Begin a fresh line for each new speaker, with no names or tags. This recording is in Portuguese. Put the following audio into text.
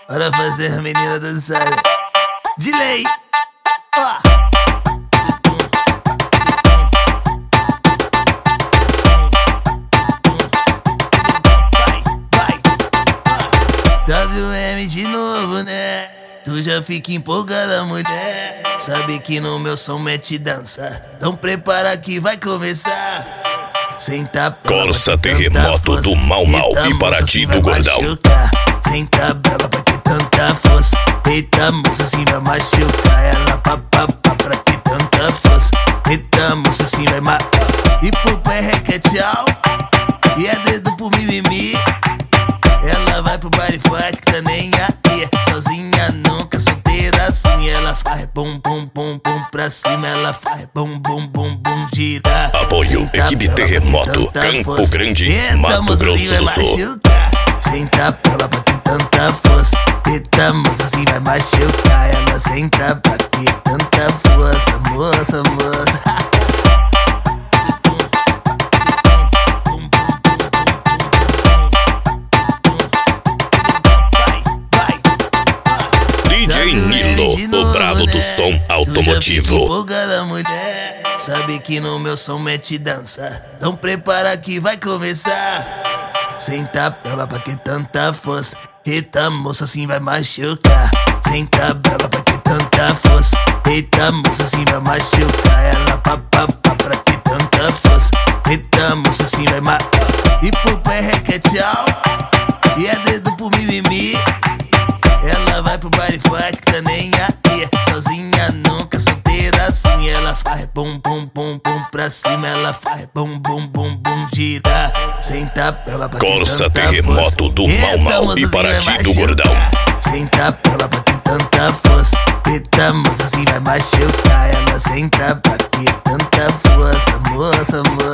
Bora fazer a menina dançar. De lei. Ó. WM de novo, né? Tu já fica empolgada, mulher. Sabe que no meu som mete dança. Então prepara que vai começar. Senta brava,
Corsa Terremoto do Mau Mau e Paraty do Gordão.
Senta brava pra que tanta força. Eita moça, assim vai machucar. Ela papapá pra que tanta força. Eita moça, assim vai machucar. E pro pé requer tchau. E é dedo pro mimimi. Ela vai pro baile funk, tá nem aí. Sozinha nunca, solteira assim. Ela faz bum bum bum bum pra cima. Ela faz bum bum bum bum gira.
Apoio Equipe Terremoto, Campo Grande, Mato Grosso do Sul.
Senta pra lá pra que tanta força. Eita moça, assim vai machucar. Ela senta pra que tanta força. Moça, moça.
DJ Nilo, o brabo do som automotivo.
Empolgada, mulher. Sabe que no meu som mete dança. Então prepara que vai começar. Senta brava pra que tanta força. Eita moça, assim vai machucar. Senta brava pra que tanta força. Eita moça, assim vai machucar. Ela papapá pra que tanta força. Eita moça, assim vai machucar. E pro pé requer tchau. E é dedo pro mimimi. Ela vai pro baile funk, tá nem aí. Sozinha nunca, solteira assim. Ela faz bum bum bum bum pra cima. Ela faz bum bum bum bum gira. Senta pra lá pra que
Corsa
tanta
Terremoto
força.
do Mau Mau e Paraty do Gordão.
Senta pra lá pra que tanta força. Eita moça, assim vai machucar. Ela senta pra que tanta força. Moça, moça.